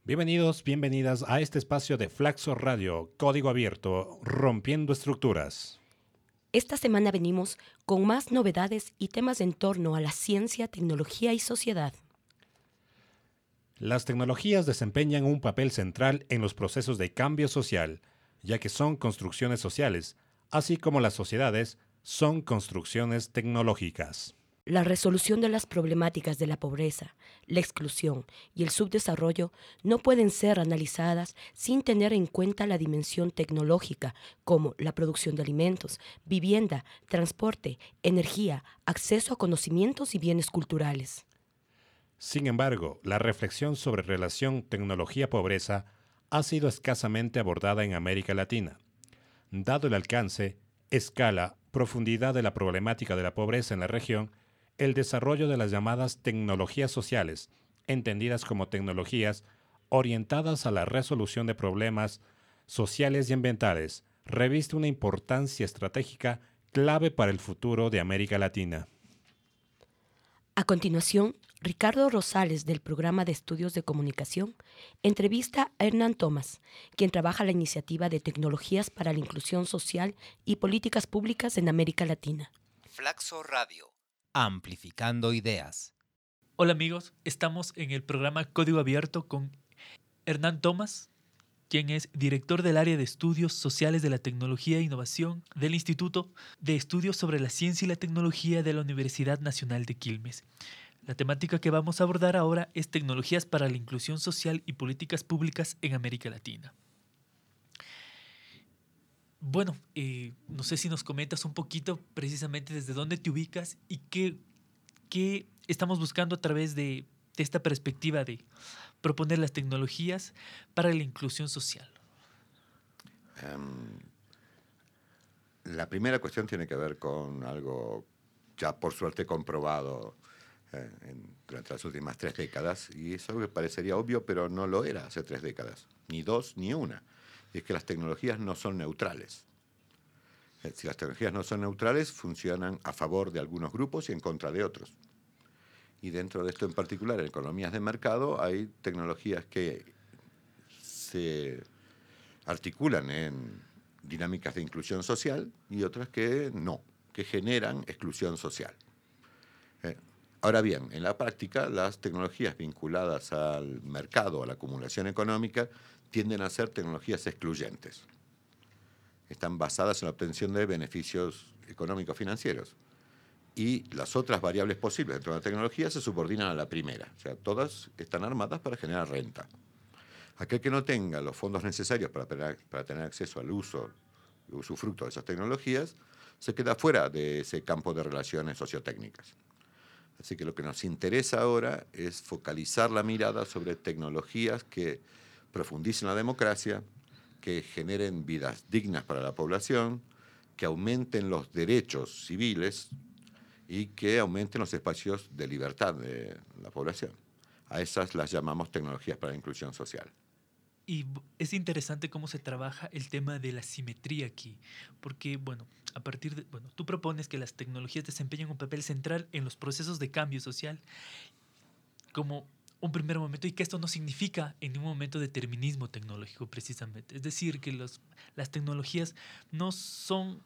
Bienvenidos, bienvenidas a este espacio de Flaxo Radio, código abierto, rompiendo estructuras. Esta semana venimos con más novedades y temas en torno a la ciencia, tecnología y sociedad. Las tecnologías desempeñan un papel central en los procesos de cambio social, ya que son construcciones sociales, así como las sociedades son construcciones tecnológicas. La resolución de las problemáticas de la pobreza, la exclusión y el subdesarrollo no pueden ser analizadas sin tener en cuenta la dimensión tecnológica, como la producción de alimentos, vivienda, transporte, energía, acceso a conocimientos y bienes culturales. Sin embargo, la reflexión sobre relación tecnología-pobreza ha sido escasamente abordada en América Latina. Dado el alcance, escala, profundidad de la problemática de la pobreza en la región, el desarrollo de las llamadas tecnologías sociales, entendidas como tecnologías orientadas a la resolución de problemas sociales y ambientales, reviste una importancia estratégica clave para el futuro de América Latina. A continuación, Ricardo Rosales, del Programa de Estudios de Comunicación, entrevista a Hernán Tomás, quien trabaja la iniciativa de Tecnologías para la Inclusión Social y Políticas Públicas en América Latina. Flaxo Radio, amplificando ideas. Hola amigos, estamos en el programa Código Abierto con Hernán Tomás, quien es director del área de Estudios Sociales de la Tecnología e Innovación del Instituto de Estudios sobre la Ciencia y la Tecnología de la Universidad Nacional de Quilmes. La temática que vamos a abordar ahora es tecnologías para la inclusión social y políticas públicas en América Latina. Bueno, no sé si nos comentas un poquito precisamente desde dónde te ubicas y qué estamos buscando a través de esta perspectiva de proponer las tecnologías para la inclusión social. La primera cuestión tiene que ver con algo ya por suerte comprobado durante las últimas 3 décadas, y es algo que parecería obvio, pero no lo era hace 3 décadas, ni 2 ni 1. Y es que las tecnologías no son neutrales. Si las tecnologías no son neutrales, funcionan a favor de algunos grupos y en contra de otros. Y dentro de esto en particular, en economías de mercado, hay tecnologías que se articulan en dinámicas de inclusión social y otras que no, que generan exclusión social. Ahora bien, en la práctica, las tecnologías vinculadas al mercado, a la acumulación económica, tienden a ser tecnologías excluyentes. Están basadas en la obtención de beneficios económicos financieros. Y las otras variables posibles dentro de la tecnología se subordinan a la primera. O sea, todas están armadas para generar renta. Aquel que no tenga los fondos necesarios para tener acceso al uso y usufructo de esas tecnologías se queda fuera de ese campo de relaciones sociotécnicas. Así que lo que nos interesa ahora es focalizar la mirada sobre tecnologías que profundicen la democracia, que generen vidas dignas para la población, que aumenten los derechos civiles y que aumenten los espacios de libertad de la población. A esas las llamamos tecnologías para la inclusión social. Y es interesante cómo se trabaja el tema de la simetría aquí, porque, tú propones que las tecnologías desempeñan un papel central en los procesos de cambio social como un primer momento, y que esto no significa en ningún momento determinismo tecnológico precisamente. Es decir, que las tecnologías no son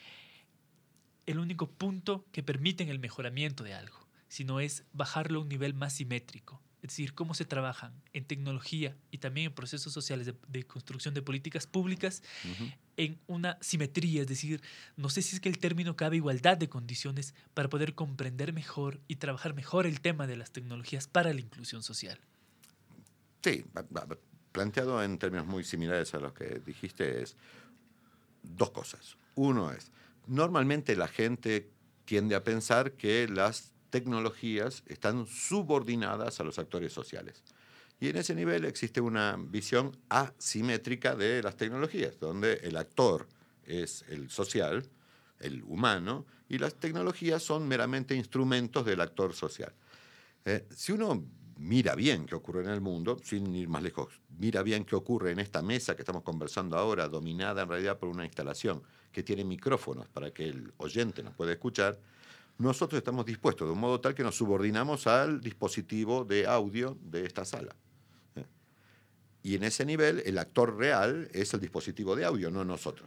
el único punto que permiten el mejoramiento de algo, sino es bajarlo a un nivel más simétrico. Es decir, cómo se trabajan en tecnología y también en procesos sociales de construcción de políticas públicas en una simetría. Es decir, no sé si es que el término cabe, igualdad de condiciones para poder comprender mejor y trabajar mejor el tema de las tecnologías para la inclusión social. Sí, planteado en términos muy similares a los que dijiste, es 2 cosas. Uno es, normalmente la gente tiende a pensar que las tecnologías están subordinadas a los actores sociales. Y en ese nivel existe una visión asimétrica de las tecnologías, donde el actor es el social, el humano, y las tecnologías son meramente instrumentos del actor social. Si uno mira bien qué ocurre en el mundo, sin ir más lejos, mira bien qué ocurre en esta mesa que estamos conversando ahora, dominada en realidad por una instalación que tiene micrófonos para que el oyente nos pueda escuchar, nosotros estamos dispuestos de un modo tal que nos subordinamos al dispositivo de audio de esta sala. Y en ese nivel, el actor real es el dispositivo de audio, no nosotros.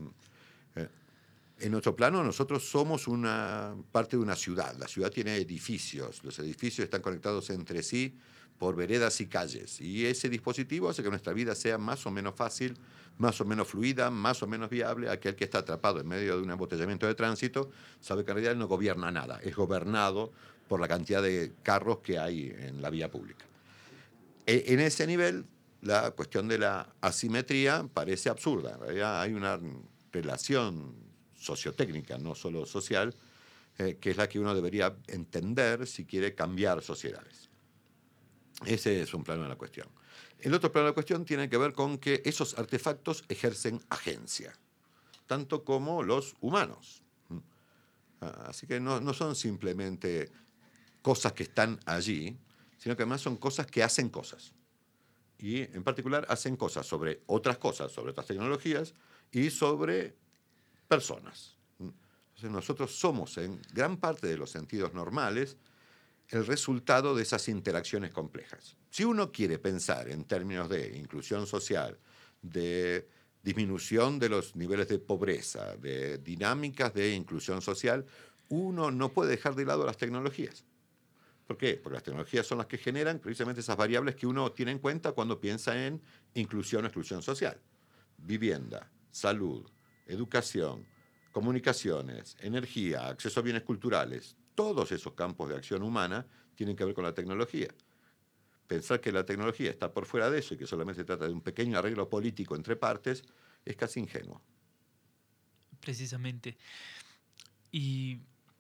En nuestro plano, nosotros somos una parte de una ciudad. La ciudad tiene edificios. Los edificios están conectados entre sí por veredas y calles. Y ese dispositivo hace que nuestra vida sea más o menos fácil, más o menos fluida, más o menos viable. Aquel que está atrapado en medio de un embotellamiento de tránsito sabe que en realidad no gobierna nada. Es gobernado por la cantidad de carros que hay en la vía pública. En ese nivel, la cuestión de la asimetría parece absurda. En realidad hay una relación sociotécnica, no solo social, que es la que uno debería entender si quiere cambiar sociedades. Ese es un plano de la cuestión. El otro plano de la cuestión tiene que ver con que esos artefactos ejercen agencia, tanto como los humanos. Así que no son simplemente cosas que están allí, sino que además son cosas que hacen cosas. Y en particular hacen cosas, sobre otras tecnologías y sobre personas. Entonces nosotros somos, en gran parte de los sentidos normales, el resultado de esas interacciones complejas. Si uno quiere pensar en términos de inclusión social, de disminución de los niveles de pobreza, de dinámicas de inclusión social, uno no puede dejar de lado las tecnologías. ¿Por qué? Porque las tecnologías son las que generan precisamente esas variables que uno tiene en cuenta cuando piensa en inclusión o exclusión social. Vivienda, salud, educación, comunicaciones, energía, acceso a bienes culturales, todos esos campos de acción humana tienen que ver con la tecnología. Pensar que la tecnología está por fuera de eso y que solamente se trata de un pequeño arreglo político entre partes es casi ingenuo. Precisamente. Y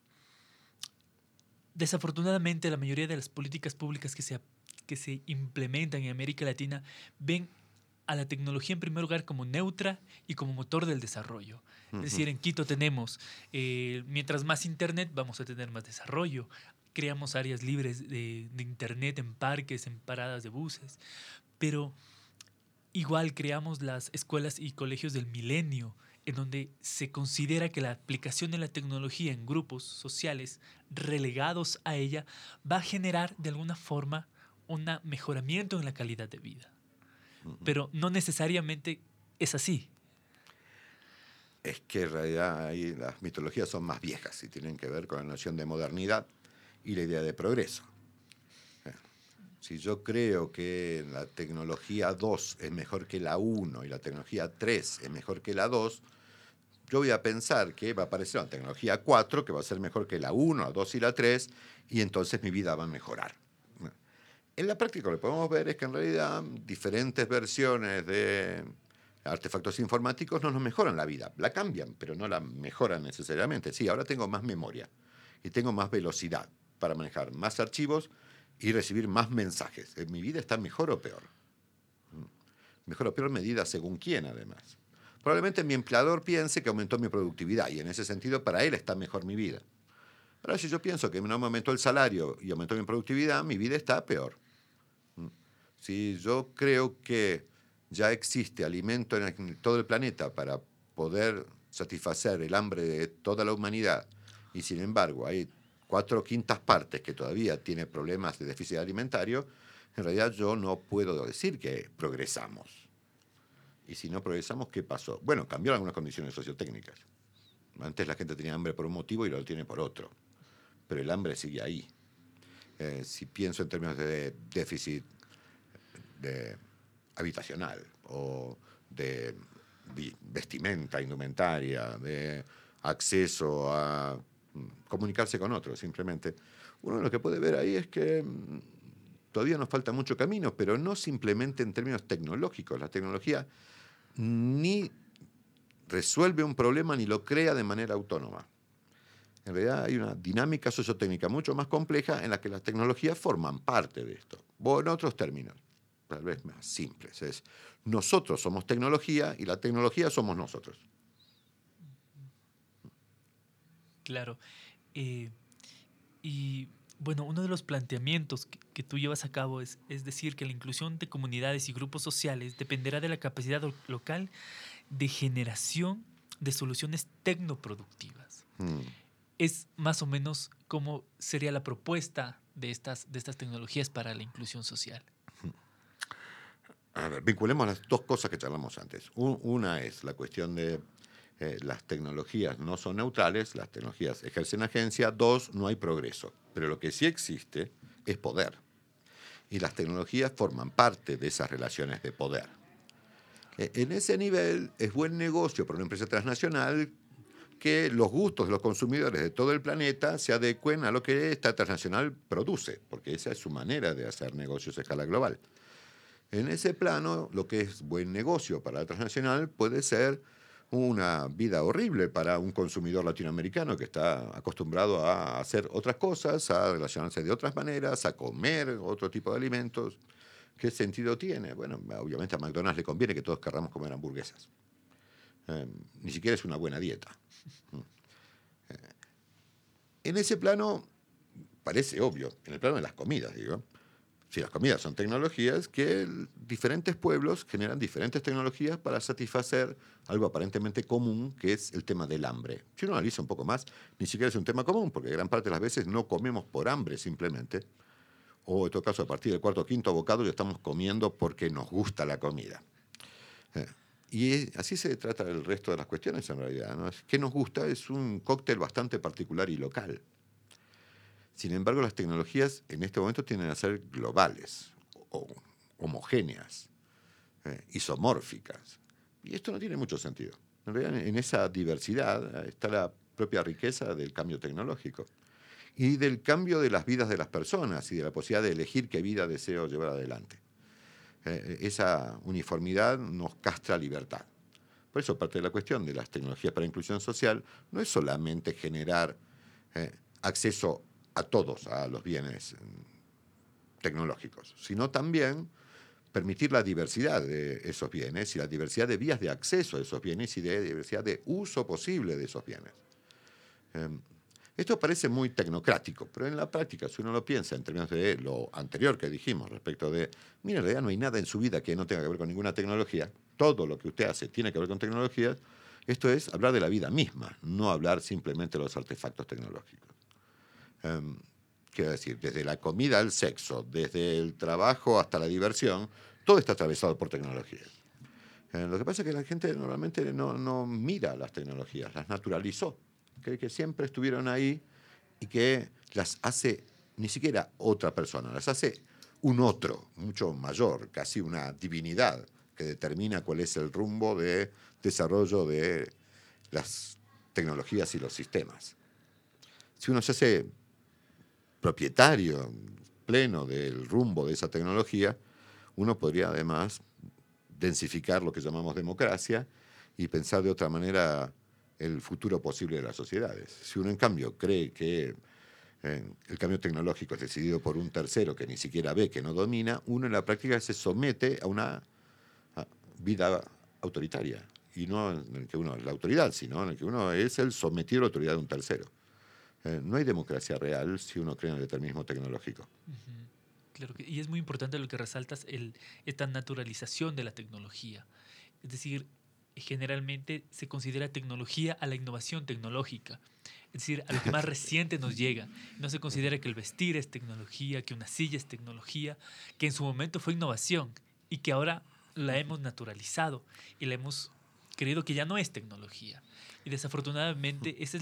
desafortunadamente la mayoría de las políticas públicas que se implementan en América Latina ven a la tecnología en primer lugar como neutra y como motor del desarrollo. Es decir, en Quito tenemos, mientras más internet, vamos a tener más desarrollo. Creamos áreas libres de internet en parques, en paradas de buses. Pero igual creamos las escuelas y colegios del milenio, en donde se considera que la aplicación de la tecnología en grupos sociales relegados a ella va a generar de alguna forma un mejoramiento en la calidad de vida. Pero no necesariamente es así. Es que en realidad ahí las mitologías son más viejas y tienen que ver con la noción de modernidad y la idea de progreso. Si yo creo que la tecnología 2 es mejor que la 1 y la tecnología 3 es mejor que la 2, yo voy a pensar que va a aparecer una tecnología 4 que va a ser mejor que la 1, la 2 y la 3, y entonces mi vida va a mejorar. En la práctica lo que podemos ver es que en realidad diferentes versiones de artefactos informáticos no nos mejoran la vida, la cambian, pero no la mejoran necesariamente. Sí, ahora tengo más memoria y tengo más velocidad para manejar más archivos y recibir más mensajes. ¿Mi vida está mejor o peor? Mejor o peor medida según quién, además. Probablemente mi empleador piense que aumentó mi productividad y en ese sentido para él está mejor mi vida. Ahora, si yo pienso que no me aumentó el salario y aumentó mi productividad, mi vida está peor. Si yo creo que ya existe alimento en todo el planeta para poder satisfacer el hambre de toda la humanidad y sin embargo hay 4/5 partes que todavía tienen problemas de déficit alimentario, en realidad yo no puedo decir que progresamos. Y si no progresamos, ¿qué pasó? Bueno, cambiaron algunas condiciones sociotécnicas. Antes la gente tenía hambre por un motivo y lo tiene por otro. Pero el hambre sigue ahí. Si pienso en términos de déficit habitacional o de vestimenta, indumentaria, de acceso a comunicarse con otros, simplemente. Uno lo que puede ver ahí es que todavía nos falta mucho camino, pero no simplemente en términos tecnológicos. La tecnología ni resuelve un problema ni lo crea de manera autónoma. En realidad hay una dinámica sociotécnica mucho más compleja en la que las tecnologías forman parte de esto. O en otros términos, tal vez más simples, es nosotros somos tecnología y la tecnología somos nosotros. Claro. Y bueno, uno de los planteamientos que tú llevas a cabo es decir que la inclusión de comunidades y grupos sociales dependerá de la capacidad local de generación de soluciones tecnoproductivas. Es más o menos cómo sería la propuesta de estas tecnologías para la inclusión social. A ver, vinculemos las dos cosas que charlamos antes. Una es la cuestión de las tecnologías no son neutrales, las tecnologías ejercen agencia. Dos, no hay progreso. Pero lo que sí existe es poder. Y las tecnologías forman parte de esas relaciones de poder. En ese nivel es buen negocio para una empresa transnacional que los gustos de los consumidores de todo el planeta se adecuen a lo que esta transnacional produce, porque esa es su manera de hacer negocios a escala global. En ese plano, lo que es buen negocio para la transnacional puede ser una vida horrible para un consumidor latinoamericano que está acostumbrado a hacer otras cosas, a relacionarse de otras maneras, a comer otro tipo de alimentos. ¿Qué sentido tiene? Bueno, obviamente a McDonald's le conviene que todos querramos comer hamburguesas. Ni siquiera es una buena dieta. En ese plano, parece obvio, en el plano de las comidas, digo. Si las comidas son tecnologías, que diferentes pueblos generan diferentes tecnologías para satisfacer algo aparentemente común, que es el tema del hambre. Si uno analiza un poco más, ni siquiera es un tema común, porque gran parte de las veces no comemos por hambre simplemente, o en todo caso a partir del cuarto o quinto bocado ya estamos comiendo porque nos gusta la comida. Y así se trata el resto de las cuestiones en realidad, ¿no? ¿Qué nos gusta? Es un cóctel bastante particular y local. Sin embargo, las tecnologías en este momento tienden a ser globales, o homogéneas, isomórficas. Y esto no tiene mucho sentido. En realidad, en esa diversidad está la propia riqueza del cambio tecnológico y del cambio de las vidas de las personas y de la posibilidad de elegir qué vida deseo llevar adelante. Esa uniformidad nos castra libertad. Por eso parte de la cuestión de las tecnologías para inclusión social no es solamente generar acceso a todos a los bienes tecnológicos, sino también permitir la diversidad de esos bienes y la diversidad de vías de acceso a esos bienes y de diversidad de uso posible de esos bienes. Esto parece muy tecnocrático, pero en la práctica, si uno lo piensa en términos de lo anterior que dijimos respecto de, mira, en realidad no hay nada en su vida que no tenga que ver con ninguna tecnología, todo lo que usted hace tiene que ver con tecnología, esto es hablar de la vida misma, no hablar simplemente de los artefactos tecnológicos. Quiero decir, desde la comida al sexo, desde el trabajo hasta la diversión, todo está atravesado por tecnologías. Lo que pasa es que la gente normalmente no mira las tecnologías, las naturalizó, cree que siempre estuvieron ahí y que las hace ni siquiera otra persona, las hace un otro, mucho mayor, casi una divinidad, que determina cuál es el rumbo de desarrollo de las tecnologías y los sistemas. Si uno se hace propietario pleno del rumbo de esa tecnología, uno podría además densificar lo que llamamos democracia y pensar de otra manera el futuro posible de las sociedades. Si uno en cambio cree que el cambio tecnológico es decidido por un tercero que ni siquiera ve, que no domina, uno en la práctica se somete a una vida autoritaria, y no en el que uno es la autoridad, sino en el que uno es el sometido a la autoridad de un tercero. No hay democracia real si uno cree en el determinismo tecnológico. Uh-huh. Claro que, y es muy importante lo que resaltas, esta naturalización de la tecnología. Es decir, generalmente se considera tecnología a la innovación tecnológica. Es decir, a lo que más reciente nos llega. No se considera que el vestir es tecnología, que una silla es tecnología, que en su momento fue innovación y que ahora la hemos naturalizado y la hemos creído que ya no es tecnología. Y desafortunadamente ese es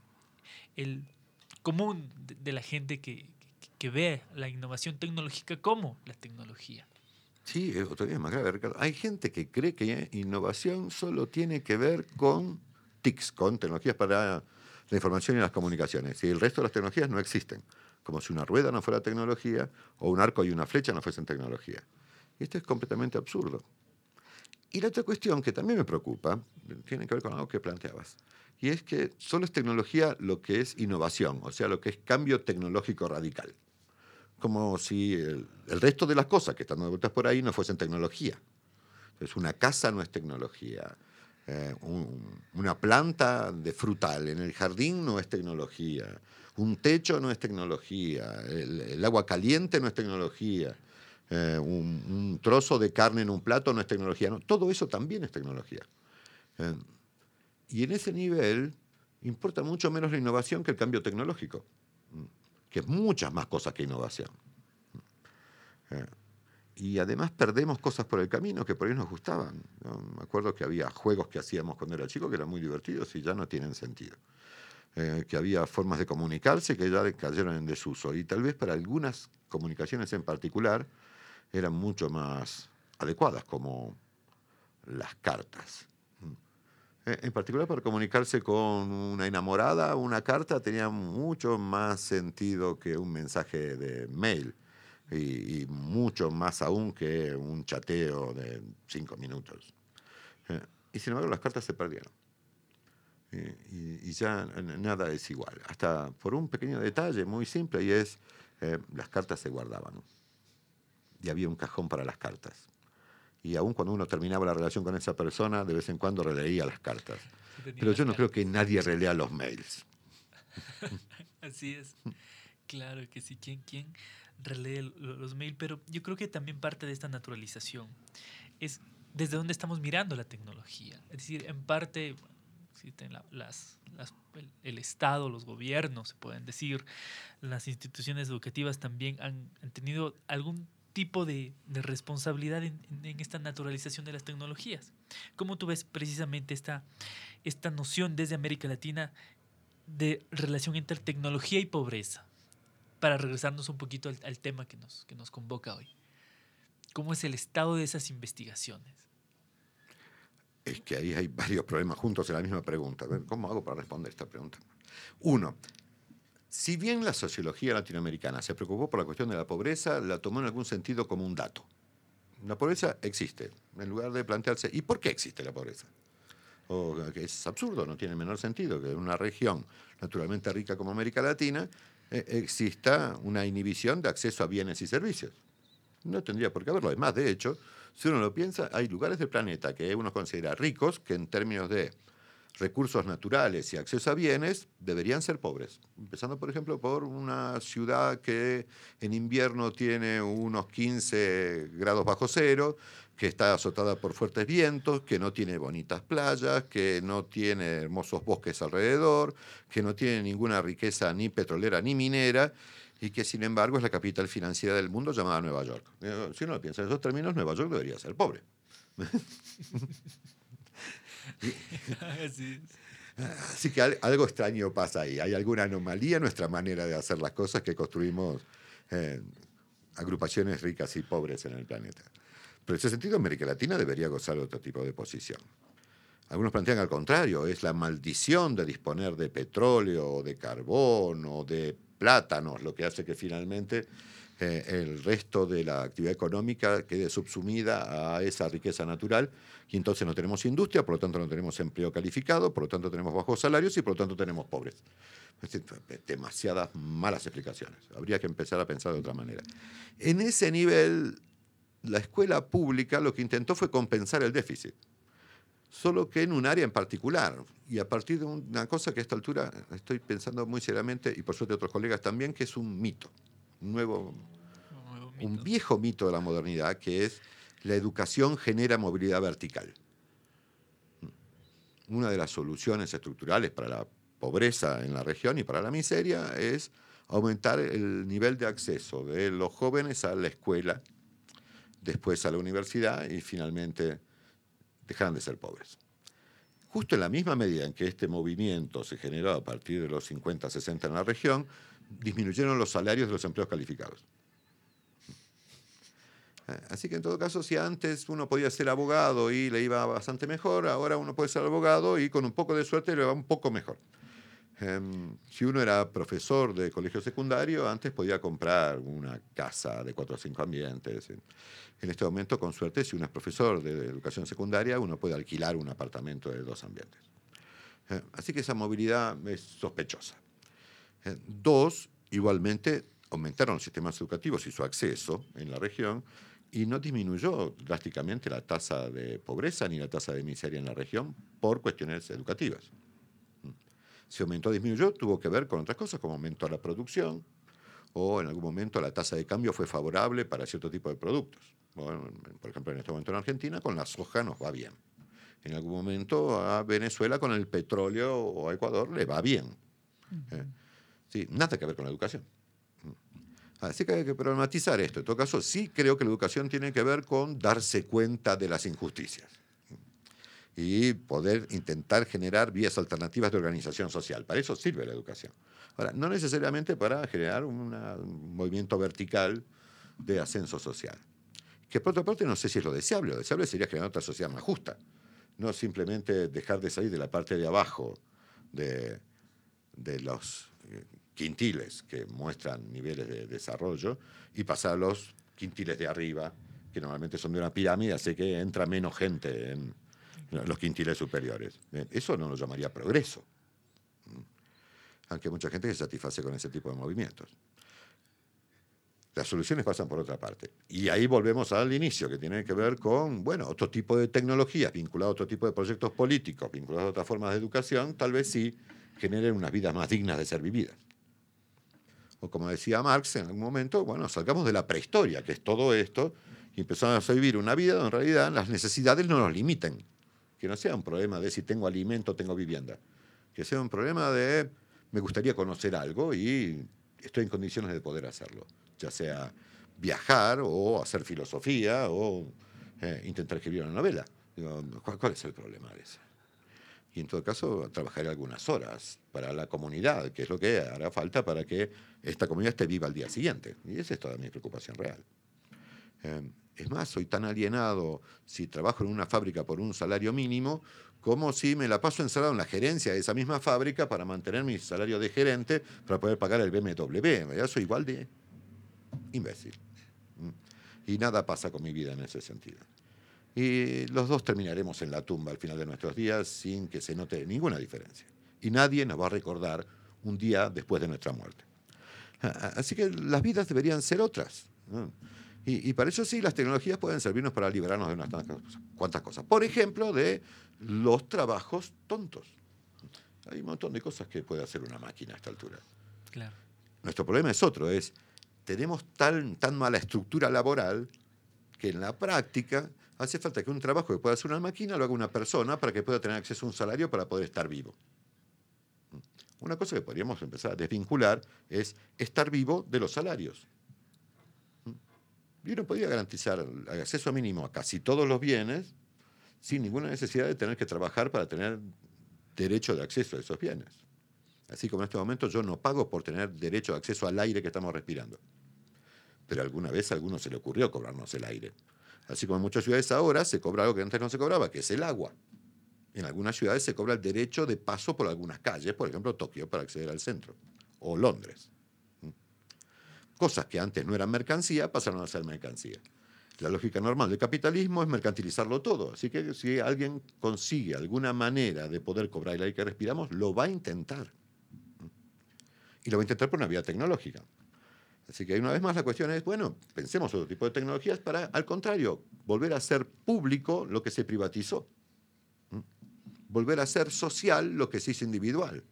el común de la gente que ve la innovación tecnológica como la tecnología. Sí, todavía es más grave, Ricardo. Hay gente que cree que innovación solo tiene que ver con TICs, con tecnologías para la información y las comunicaciones. Y el resto de las tecnologías no existen. Como si una rueda no fuera tecnología o un arco y una flecha no fuesen tecnología. Y esto es completamente absurdo. Y la otra cuestión que también me preocupa tiene que ver con algo que planteabas. Y es que solo es tecnología lo que es innovación, o sea, lo que es cambio tecnológico radical. Como si el resto de las cosas que están dando vueltas por ahí no fuesen tecnología. Entonces, una casa no es tecnología. Una planta de frutal en el jardín no es tecnología. Un techo no es tecnología. El agua caliente no es tecnología. Un trozo de carne en un plato no es tecnología. No, todo eso también es tecnología. Y en ese nivel importa mucho menos la innovación que el cambio tecnológico, que es muchas más cosas que innovación. Y además perdemos cosas por el camino que por ahí nos gustaban, ¿no? Me acuerdo que había juegos que hacíamos cuando era chico que eran muy divertidos y ya no tienen sentido. Que había formas de comunicarse que ya cayeron en desuso. Y tal vez para algunas comunicaciones en particular eran mucho más adecuadas, como las cartas. En particular para comunicarse con una enamorada, una carta tenía mucho más sentido que un mensaje de mail. Y mucho más aún que un chateo de 5 minutos. Y sin embargo las cartas se perdieron. Y ya nada es igual. Hasta por un pequeño detalle muy simple, y es, las cartas se guardaban. Y había un cajón para las cartas. Y aún cuando uno terminaba la relación con esa persona, de vez en cuando releía las cartas. Pero yo no creo que nadie relea los mails. Así es. Claro que sí. ¿Quién relee los mails? Pero yo creo que también parte de esta naturalización es desde dónde estamos mirando la tecnología. Es decir, en parte existen el Estado, los gobiernos, se pueden decir, las instituciones educativas también han tenido algún tipo de responsabilidad en esta naturalización de las tecnologías. ¿Cómo tú ves precisamente esta noción desde América Latina de relación entre tecnología y pobreza? Para regresarnos un poquito al tema que nos convoca hoy. ¿Cómo es el estado de esas investigaciones? Es que ahí hay varios problemas juntos en la misma pregunta. ¿Cómo hago para responder esta pregunta? Uno, si bien la sociología latinoamericana se preocupó por la cuestión de la pobreza, la tomó en algún sentido como un dato. La pobreza existe, en lugar de plantearse, ¿y por qué existe la pobreza? O que es absurdo, no tiene menor sentido que en una región naturalmente rica como América Latina exista una inhibición de acceso a bienes y servicios. No tendría por qué haberlo. Además, de hecho, si uno lo piensa, hay lugares del planeta que uno considera ricos, que en términos de recursos naturales y acceso a bienes deberían ser pobres. Empezando, por ejemplo, por una ciudad que en invierno tiene unos 15 grados bajo cero, que está azotada por fuertes vientos, que no tiene bonitas playas, que no tiene hermosos bosques alrededor, que no tiene ninguna riqueza ni petrolera ni minera, y que sin embargo es la capital financiera del mundo llamada Nueva York. Si uno lo piensa en esos términos, Nueva York debería ser pobre. Así que algo extraño pasa ahí. Hay alguna anomalía en nuestra manera de hacer las cosas que construimos agrupaciones ricas y pobres en el planeta. Pero en ese sentido, América Latina debería gozar de otro tipo de posición. Algunos plantean al contrario, es la maldición de disponer de petróleo, o de carbón, o de plátanos, lo que hace que finalmente el resto de la actividad económica quede subsumida a esa riqueza natural, y entonces no tenemos industria, por lo tanto no tenemos empleo calificado, por lo tanto tenemos bajos salarios y por lo tanto tenemos pobres. Demasiadas malas explicaciones. Habría que empezar a pensar de otra manera. En ese nivel, la escuela pública lo que intentó fue compensar el déficit, solo que en un área en particular, y a partir de una cosa que a esta altura estoy pensando muy seriamente, y por suerte otros colegas también, que es un mito, un viejo mito de la modernidad, que es la educación genera movilidad vertical. Una de las soluciones estructurales para la pobreza en la región y para la miseria es aumentar el nivel de acceso de los jóvenes a la escuela, después a la universidad y finalmente dejaran de ser pobres. Justo en la misma medida en que este movimiento se generó a partir de los 50, 60 en la región, disminuyeron los salarios de los empleos calificados. Así que en todo caso, si antes uno podía ser abogado y le iba bastante mejor, ahora uno puede ser abogado y con un poco de suerte le va un poco mejor. Si uno era profesor de colegio secundario, antes podía comprar una casa de 4 o 5 ambientes. En este momento, con suerte, si uno es profesor de educación secundaria, uno puede alquilar un apartamento de 2 ambientes. Así que esa movilidad es sospechosa. Dos, igualmente, aumentaron los sistemas educativos y su acceso en la región, y no disminuyó drásticamente la tasa de pobreza ni la tasa de miseria en la región por cuestiones educativas. Si aumentó o disminuyó, tuvo que ver con otras cosas, como aumentó la producción, o en algún momento la tasa de cambio fue favorable para cierto tipo de productos. Bueno, por ejemplo, en este momento en Argentina con la soja nos va bien. En algún momento a Venezuela con el petróleo o a Ecuador le va bien. Sí, nada que ver con la educación. Así que hay que problematizar esto. En todo caso, sí creo que la educación tiene que ver con darse cuenta de las injusticias y poder intentar generar vías alternativas de organización social. Para eso sirve la educación. Ahora, no necesariamente para generar un movimiento vertical de ascenso social. Que por otra parte no sé si es lo deseable. Lo deseable sería generar otra sociedad más justa. No simplemente dejar de salir de la parte de abajo de los quintiles que muestran niveles de desarrollo y pasar a los quintiles de arriba, que normalmente son de una pirámide, así que entra menos gente en los quintiles superiores. Eso no lo llamaría progreso. Aunque hay mucha gente que se satisface con ese tipo de movimientos. Las soluciones pasan por otra parte. Y ahí volvemos al inicio, que tiene que ver con, bueno, otro tipo de tecnologías, vinculadas a otro tipo de proyectos políticos, vinculados a otras formas de educación, tal vez sí generen unas vidas más dignas de ser vividas. O como decía Marx en algún momento, bueno, salgamos de la prehistoria, que es todo esto, y empezamos a vivir una vida donde en realidad las necesidades no nos limiten. Que no sea un problema de si tengo alimento o tengo vivienda. Que sea un problema de me gustaría conocer algo y estoy en condiciones de poder hacerlo. Ya sea viajar o hacer filosofía o intentar escribir una novela. Digo, ¿cuál es el problema de eso? Y en todo caso, trabajaré algunas horas para la comunidad, que es lo que hará falta para que esta comunidad esté viva al día siguiente. Y esa es toda mi preocupación real. Es más, soy tan alienado si trabajo en una fábrica por un salario mínimo como si me la paso encerrado en la gerencia de esa misma fábrica para mantener mi salario de gerente para poder pagar el BMW. En realidad soy igual de imbécil. Y nada pasa con mi vida en ese sentido. Y los dos terminaremos en la tumba al final de nuestros días sin que se note ninguna diferencia. Y nadie nos va a recordar un día después de nuestra muerte. Así que las vidas deberían ser otras, ¿no? Y para eso sí, las tecnologías pueden servirnos para liberarnos de unas cuantas cosas. Por ejemplo, de los trabajos tontos. Hay un montón de cosas que puede hacer una máquina a esta altura. Claro. Nuestro problema es otro, tenemos tan mala estructura laboral que en la práctica hace falta que un trabajo que pueda hacer una máquina lo haga una persona para que pueda tener acceso a un salario para poder estar vivo. Una cosa que podríamos empezar a desvincular es estar vivo de los salarios. Y uno podría garantizar el acceso mínimo a casi todos los bienes sin ninguna necesidad de tener que trabajar para tener derecho de acceso a esos bienes. Así como en este momento yo no pago por tener derecho de acceso al aire que estamos respirando. Pero alguna vez a alguno se le ocurrió cobrarnos el aire. Así como en muchas ciudades ahora se cobra algo que antes no se cobraba, que es el agua. En algunas ciudades se cobra el derecho de paso por algunas calles, por ejemplo Tokio para acceder al centro, o Londres. Cosas que antes no eran mercancía pasaron a ser mercancía. La lógica normal del capitalismo es mercantilizarlo todo. Así que si alguien consigue alguna manera de poder cobrar el aire que respiramos, lo va a intentar. Y lo va a intentar por una vía tecnológica. Así que una vez más la cuestión es, bueno, pensemos otro tipo de tecnologías para, al contrario, volver a hacer público lo que se privatizó. Volver a ser social lo que se hizo individual.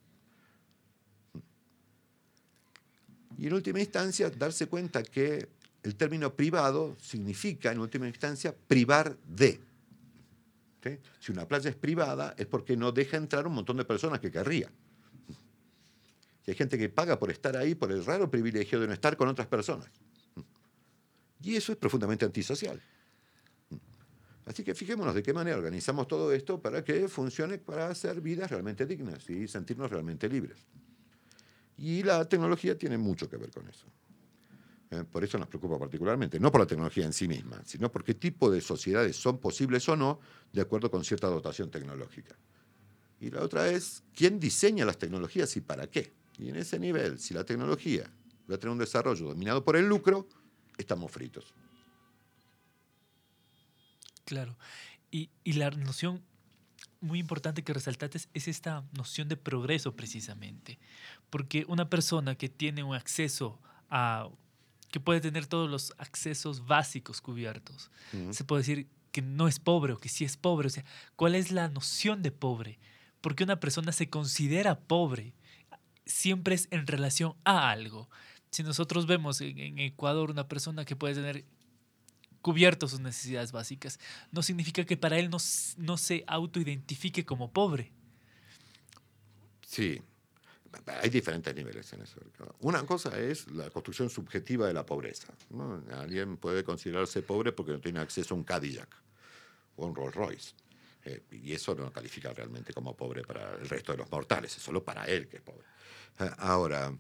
Y en última instancia, darse cuenta que el término privado significa, en última instancia, privar de. ¿Sí? Si una playa es privada es porque no deja entrar un montón de personas que querría. Y hay gente que paga por estar ahí por el raro privilegio de no estar con otras personas. Y eso es profundamente antisocial. Así que fijémonos de qué manera organizamos todo esto para que funcione para hacer vidas realmente dignas y sentirnos realmente libres. Y la tecnología tiene mucho que ver con eso. Por eso nos preocupa particularmente, no por la tecnología en sí misma, sino por qué tipo de sociedades son posibles o no de acuerdo con cierta dotación tecnológica. Y la otra es, ¿quién diseña las tecnologías y para qué? Y en ese nivel, si la tecnología va a tener un desarrollo dominado por el lucro, estamos fritos. Claro. Y la noción muy importante que resaltaste es esta noción de progreso precisamente. Porque una persona que tiene un acceso a... que puede tener todos los accesos básicos cubiertos, se puede decir que no es pobre o que sí es pobre. O sea, ¿cuál es la noción de pobre? Porque una persona se considera pobre siempre es en relación a algo. Si nosotros vemos en Ecuador una persona que puede tener cubierto sus necesidades básicas, no significa que para él no se autoidentifique como pobre. Sí. hay diferentes niveles en eso. Una cosa es la construcción subjetiva de la pobreza, ¿no? Alguien puede considerarse pobre porque no tiene acceso a un Cadillac o un Rolls Royce. Y eso no califica realmente como pobre para el resto de los mortales, es solo para él que es pobre. Ahora,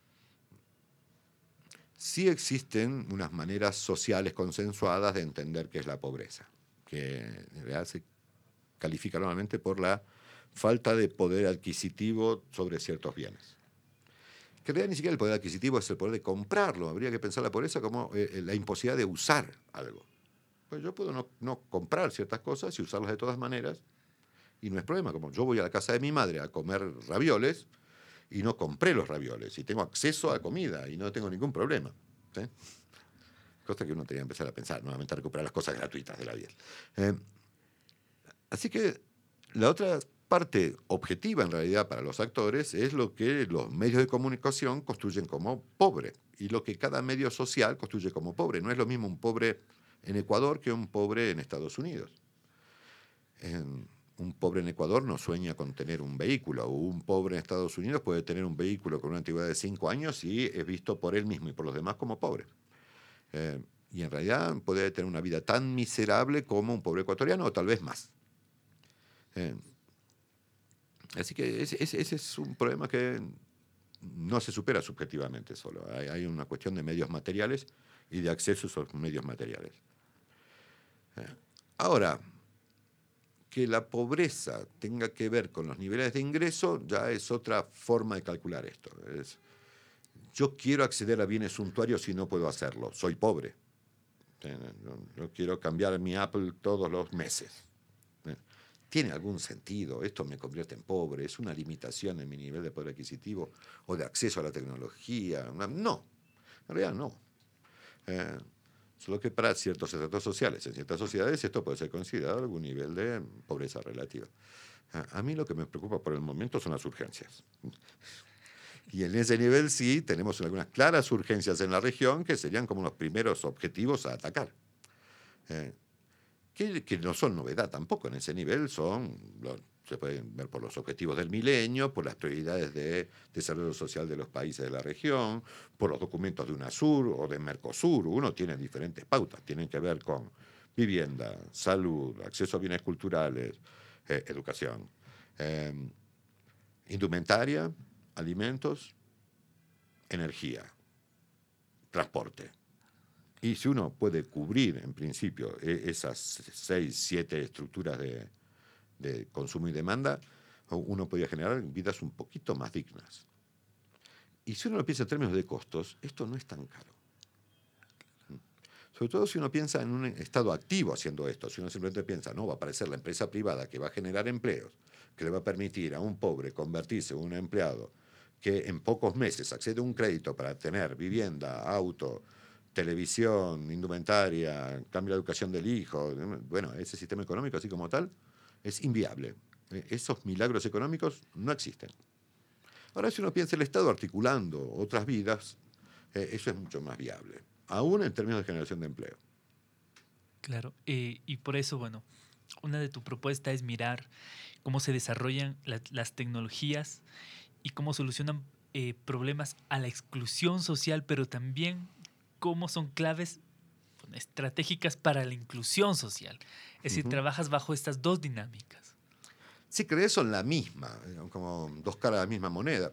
sí existen unas maneras sociales consensuadas de entender qué es la pobreza, que en realidad se califica normalmente por la falta de poder adquisitivo sobre ciertos bienes. Que en realidad ni siquiera el poder adquisitivo es el poder de comprarlo. Habría que pensar la pobreza como la imposibilidad de usar algo. Pues yo puedo no comprar ciertas cosas y usarlas de todas maneras, y no es problema. Como yo voy a la casa de mi madre a comer ravioles y no compré los ravioles y tengo acceso a comida y no tengo ningún problema, ¿sí? Cosa que uno tenía que empezar a pensar, nuevamente a recuperar las cosas gratuitas de la vida. Así que la otra parte objetiva en realidad para los actores es lo que los medios de comunicación construyen como pobre y lo que cada medio social construye como pobre. No es lo mismo un pobre en Ecuador que un pobre en Estados Unidos. Un pobre en Ecuador no sueña con tener un vehículo, o un pobre en Estados Unidos puede tener un vehículo con una antigüedad de 5 años y es visto por él mismo y por los demás como pobre. Y en realidad puede tener una vida tan miserable como un pobre ecuatoriano o tal vez más. Así que ese es un problema que no se supera subjetivamente solo. Hay una cuestión de medios materiales y de acceso a esos medios materiales. Ahora, que la pobreza tenga que ver con los niveles de ingreso ya es otra forma de calcular esto. Yo quiero acceder a bienes suntuarios y no puedo hacerlo. Soy pobre. Yo quiero cambiar mi Apple todos los meses. ¿Tiene algún sentido? ¿Esto me convierte en pobre? ¿Es una limitación en mi nivel de poder adquisitivo o de acceso a la tecnología? No, en realidad no. Solo que para ciertos estratos sociales, en ciertas sociedades, esto puede ser considerado algún nivel de pobreza relativa. A mí lo que me preocupa por el momento son las urgencias. Y en ese nivel sí tenemos algunas claras urgencias en la región que serían como los primeros objetivos a atacar. Que no son novedad tampoco. En ese nivel se pueden ver por los objetivos del milenio, por las prioridades de desarrollo social de los países de la región, por los documentos de UNASUR o de Mercosur. Uno tiene diferentes pautas, tienen que ver con vivienda, salud, acceso a bienes culturales, educación, indumentaria, alimentos, energía, transporte. Y si uno puede cubrir, en principio, esas 6, 7 estructuras de consumo y demanda, uno podría generar vidas un poquito más dignas. Y si uno lo piensa en términos de costos, esto no es tan caro. Sobre todo si uno piensa en un estado activo haciendo esto. Si uno simplemente piensa, no, va a aparecer la empresa privada que va a generar empleos, que le va a permitir a un pobre convertirse en un empleado que en pocos meses accede a un crédito para tener vivienda, auto, televisión, indumentaria, cambio de educación del hijo. Bueno, ese sistema económico así como tal es inviable. Esos milagros económicos no existen. Ahora, si uno piensa el Estado articulando otras vidas, eso es mucho más viable, aún en términos de generación de empleo. Claro, y por eso, bueno, una de tus propuestas es mirar cómo se desarrollan las tecnologías y cómo solucionan problemas a la exclusión social, pero también cómo son claves estratégicas para la inclusión social. Es decir, trabajas bajo estas dos dinámicas. Sí, creo que son la misma, como dos caras de la misma moneda.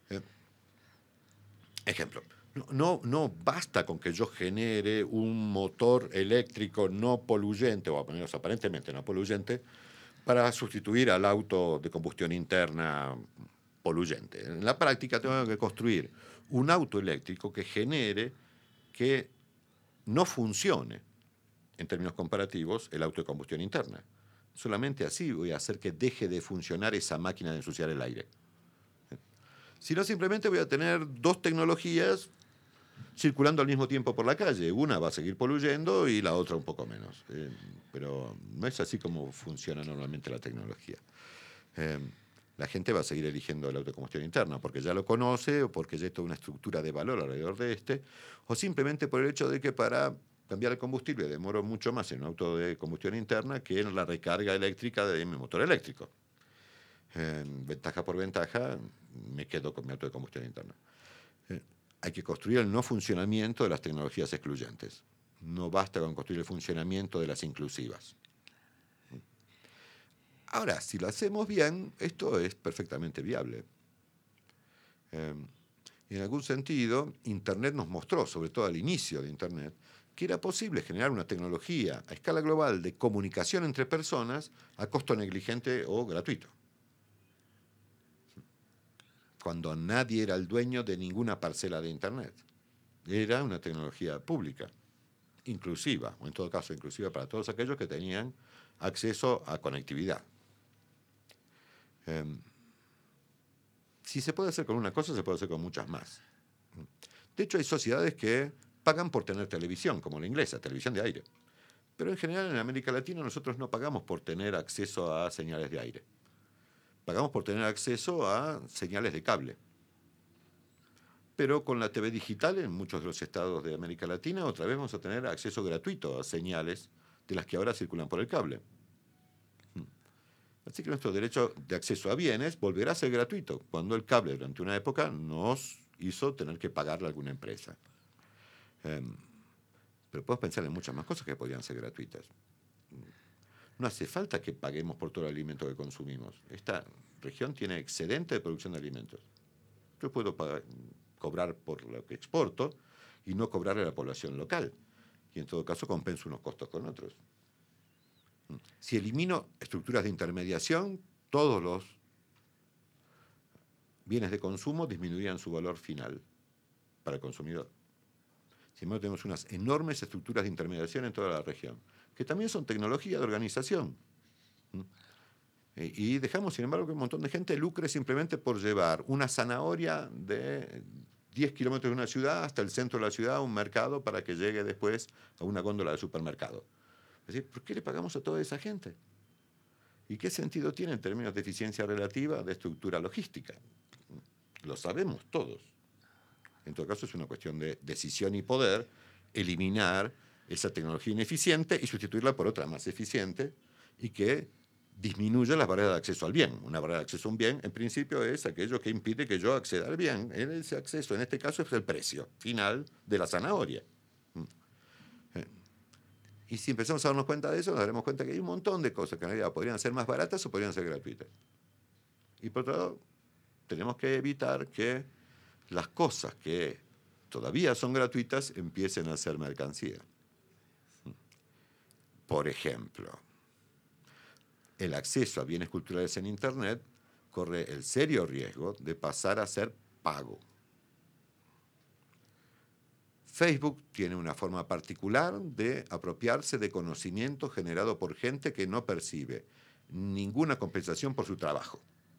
Ejemplo, no basta con que yo genere un motor eléctrico no poluyente, o al menos aparentemente no poluyente, para sustituir al auto de combustión interna poluyente. En la práctica tengo que construir un auto eléctrico que genere que no funcione, en términos comparativos, el auto de combustión interna. Solamente así voy a hacer que deje de funcionar esa máquina de ensuciar el aire. Si no, simplemente voy a tener dos tecnologías circulando al mismo tiempo por la calle. Una va a seguir poluyendo y la otra un poco menos. Pero no es así como funciona normalmente la tecnología. La gente va a seguir eligiendo el auto de combustión interna porque ya lo conoce o porque ya hay toda una estructura de valor alrededor de este, o simplemente por el hecho de que para cambiar el combustible demoro mucho más en un auto de combustión interna que en la recarga eléctrica de mi motor eléctrico. Ventaja por ventaja, me quedo con mi auto de combustión interna. Hay que construir el no funcionamiento de las tecnologías excluyentes. No basta con construir el funcionamiento de las inclusivas. Ahora, si lo hacemos bien, esto es perfectamente viable. En algún sentido, Internet nos mostró, sobre todo al inicio de Internet, que era posible generar una tecnología a escala global de comunicación entre personas a costo negligente o gratuito. Cuando nadie era el dueño de ninguna parcela de Internet. Era una tecnología pública, inclusiva, o en todo caso inclusiva para todos aquellos que tenían acceso a conectividad. Si se puede hacer con una cosa, se puede hacer con muchas más. De hecho, hay sociedades que pagan por tener televisión, como la inglesa, televisión de aire. Pero en general en América Latina nosotros no pagamos por tener acceso a señales de aire. Pagamos por tener acceso a señales de cable. Pero con la TV digital en muchos de los estados de América Latina otra vez vamos a tener acceso gratuito a señales de las que ahora circulan por el cable. Así que nuestro derecho de acceso a bienes volverá a ser gratuito cuando el cable durante una época nos hizo tener que pagarle a alguna empresa. Pero podemos pensar en muchas más cosas que podrían ser gratuitas. No hace falta que paguemos por todo el alimento que consumimos. Esta región tiene excedente de producción de alimentos. Yo puedo cobrar por lo que exporto y no cobrarle a la población local. Y en todo caso compenso unos costos con otros. Si elimino estructuras de intermediación, todos los bienes de consumo disminuirían su valor final para el consumidor. Sin embargo, tenemos unas enormes estructuras de intermediación en toda la región, que también son tecnología de organización. Y dejamos, sin embargo, que un montón de gente lucre simplemente por llevar una zanahoria de 10 kilómetros de una ciudad hasta el centro de la ciudad, a un mercado, para que llegue después a una góndola de supermercado. Es decir, ¿por qué le pagamos a toda esa gente? ¿Y qué sentido tiene en términos de eficiencia relativa de estructura logística? Lo sabemos todos. En todo caso, es una cuestión de decisión y poder eliminar esa tecnología ineficiente y sustituirla por otra más eficiente y que disminuya las barreras de acceso al bien. Una barrera de acceso a un bien, en principio, es aquello que impide que yo acceda al bien. Ese acceso, en este caso, es el precio final de la zanahoria. Y si empezamos a darnos cuenta de eso, nos daremos cuenta que hay un montón de cosas que en realidad podrían ser más baratas o podrían ser gratuitas. Y por otro lado, tenemos que evitar que las cosas que todavía son gratuitas empiecen a ser mercancía. Por ejemplo, el acceso a bienes culturales en Internet corre el serio riesgo de pasar a ser pago. Facebook tiene una forma particular de apropiarse de conocimiento generado por gente que no percibe ninguna compensación por su trabajo.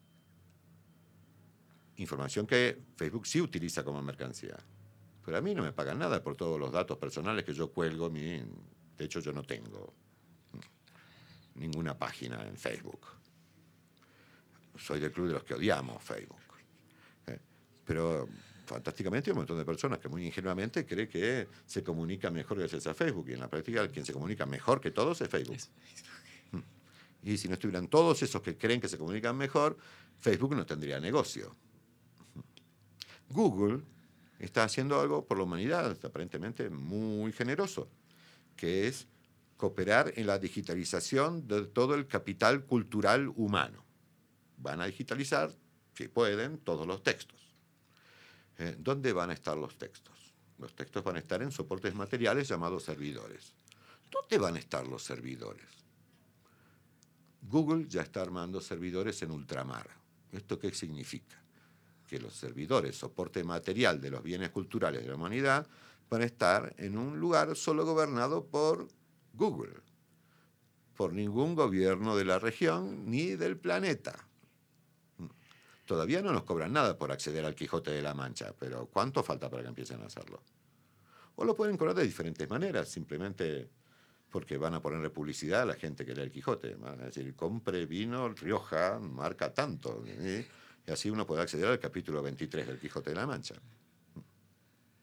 Información que Facebook sí utiliza como mercancía. Pero a mí no me pagan nada por todos los datos personales que yo cuelgo. De hecho, yo no tengo ninguna página en Facebook. Soy del club de los que odiamos Facebook. Pero fantásticamente hay un montón de personas que muy ingenuamente cree que se comunica mejor gracias a Facebook. Y en la práctica, quien se comunica mejor que todos es Facebook. Y si no estuvieran todos esos que creen que se comunican mejor, Facebook no tendría negocio. Google está haciendo algo por la humanidad, aparentemente muy generoso, que es cooperar en la digitalización de todo el capital cultural humano. Van a digitalizar, si pueden, todos los textos. ¿Dónde van a estar los textos? Los textos van a estar en soportes materiales llamados servidores. ¿Dónde van a estar los servidores? Google ya está armando servidores en ultramar. ¿Esto qué significa? Que los servidores, soporte material de los bienes culturales de la humanidad, van a estar en un lugar solo gobernado por Google, por ningún gobierno de la región ni del planeta. Todavía no nos cobran nada por acceder al Quijote de la Mancha, pero ¿cuánto falta para que empiecen a hacerlo? O lo pueden cobrar de diferentes maneras, simplemente porque van a ponerle publicidad a la gente que lee el Quijote. Van a decir, compre vino Rioja, marca tanto. Y así uno puede acceder al capítulo 23 del Quijote de la Mancha.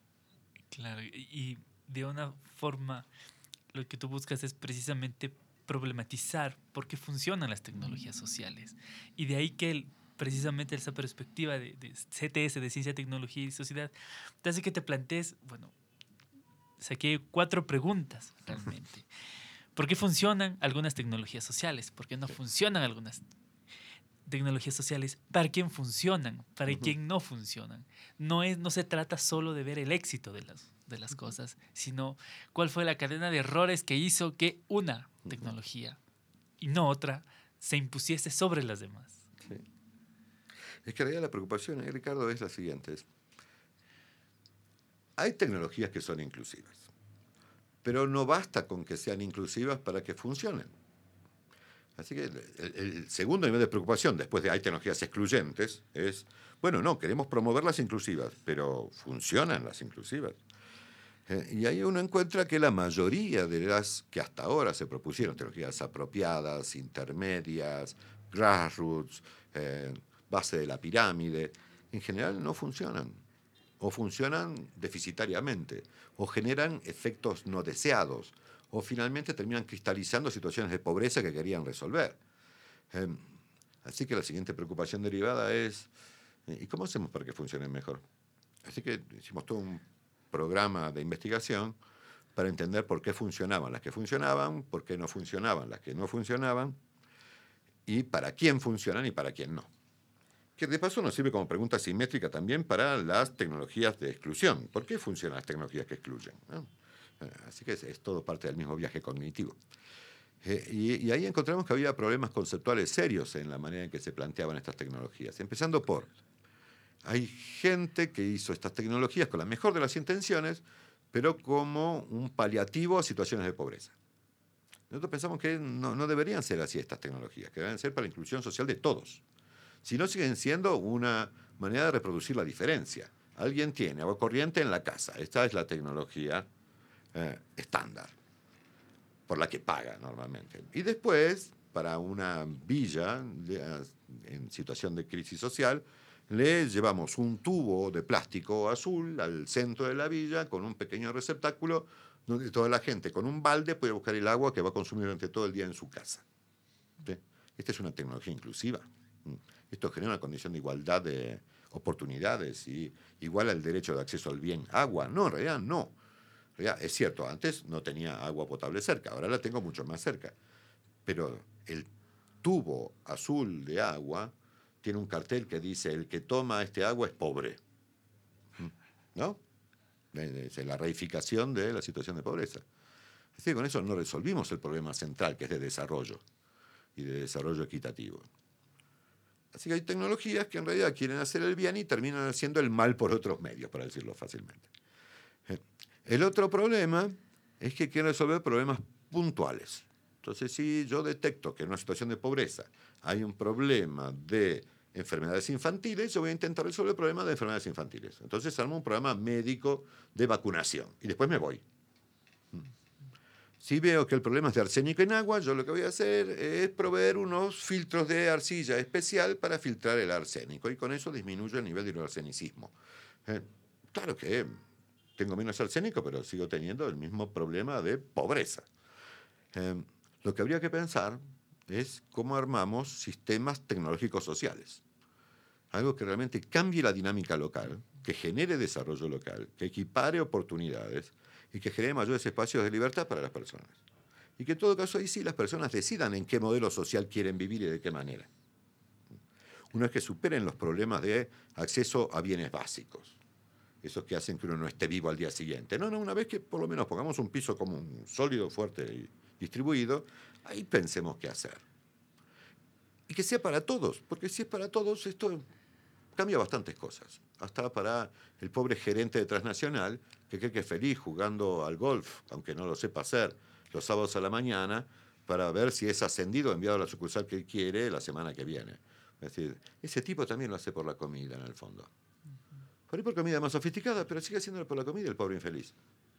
Claro, y de una forma lo que tú buscas es precisamente problematizar por qué funcionan las tecnologías sociales. Y de ahí que precisamente esa perspectiva de CTS, de Ciencia, Tecnología y Sociedad, te hace que te plantees, bueno, saqué 4 preguntas realmente. ¿Por qué funcionan algunas tecnologías sociales? ¿Por qué no funcionan algunas tecnologías sociales? ¿Para quién funcionan? ¿Para quién no funcionan? No se trata solo de ver el éxito de las cosas, sino cuál fue la cadena de errores que hizo que una tecnología y no otra se impusiese sobre las demás. Sí. Es que en realidad la preocupación, Ricardo, es la siguiente. Hay tecnologías que son inclusivas, pero no basta con que sean inclusivas para que funcionen. Así que el segundo nivel de preocupación, después de hay tecnologías excluyentes, es, bueno, no, queremos promover las inclusivas, pero ¿funcionan las inclusivas? Y ahí uno encuentra que la mayoría de las que hasta ahora se propusieron, tecnologías apropiadas, intermedias, grassroots, base de la pirámide, en general no funcionan, o funcionan deficitariamente, o generan efectos no deseados, o finalmente terminan cristalizando situaciones de pobreza que querían resolver. Así que la siguiente preocupación derivada es, ¿y cómo hacemos para que funcionen mejor? Así que hicimos todo un programa de investigación para entender por qué funcionaban las que funcionaban, por qué no funcionaban las que no funcionaban, y para quién funcionan y para quién no. Que de paso nos sirve como pregunta simétrica también para las tecnologías de exclusión. ¿Por qué funcionan las tecnologías que excluyen? ¿No? Así que es todo parte del mismo viaje cognitivo. Y ahí encontramos que había problemas conceptuales serios en la manera en que se planteaban estas tecnologías. Empezando por, hay gente que hizo estas tecnologías con la mejor de las intenciones, pero como un paliativo a situaciones de pobreza. Nosotros pensamos que no deberían ser así estas tecnologías, que deben ser para la inclusión social de todos. Si no, siguen siendo una manera de reproducir la diferencia. Alguien tiene agua corriente en la casa. Esta es la tecnología estándar, por la que paga normalmente. Y después, para una villa en situación de crisis social, le llevamos un tubo de plástico azul al centro de la villa con un pequeño receptáculo donde toda la gente con un balde puede buscar el agua que va a consumir durante todo el día en su casa. ¿Sí? Esta es una tecnología inclusiva. Esto genera una condición de igualdad de oportunidades y igual al derecho de acceso al bien agua. No, en realidad no. En realidad, es cierto, antes no tenía agua potable cerca, ahora la tengo mucho más cerca. Pero el tubo azul de agua tiene un cartel que dice: el que toma este agua es pobre. ¿No? Es la reificación de la situación de pobreza. Así que con eso no resolvimos el problema central, que es de desarrollo y de desarrollo equitativo. Así que hay tecnologías que en realidad quieren hacer el bien y terminan haciendo el mal por otros medios, para decirlo fácilmente. El otro problema es que quieren resolver problemas puntuales. Entonces, si yo detecto que en una situación de pobreza hay un problema de enfermedades infantiles, yo voy a intentar resolver el problema de enfermedades infantiles. Entonces armo un programa médico de vacunación y después me voy. Si veo que el problema es de arsénico en agua, yo lo que voy a hacer es proveer unos filtros de arcilla especial para filtrar el arsénico y con eso disminuyo el nivel de arsenicismo. Claro que tengo menos arsénico, pero sigo teniendo el mismo problema de pobreza. Lo que habría que pensar es cómo armamos sistemas tecnológicos sociales. Algo que realmente cambie la dinámica local, que genere desarrollo local, que equipare oportunidades y que genere mayores espacios de libertad para las personas. Y que en todo caso ahí sí las personas decidan en qué modelo social quieren vivir y de qué manera. Una vez que superen los problemas de acceso a bienes básicos, esos que hacen que uno no esté vivo al día siguiente. No, una vez que por lo menos pongamos un piso común, sólido, fuerte y distribuido, ahí pensemos qué hacer. Y que sea para todos, porque si es para todos, esto cambia bastantes cosas. Hasta para el pobre gerente de transnacional, que cree que es feliz jugando al golf, aunque no lo sepa hacer, los sábados a la mañana, para ver si es ascendido o enviado a la sucursal que él quiere la semana que viene. Es decir, ese tipo también lo hace por la comida, en el fondo. Por ahí por comida más sofisticada, pero sigue haciéndolo por la comida el pobre infeliz.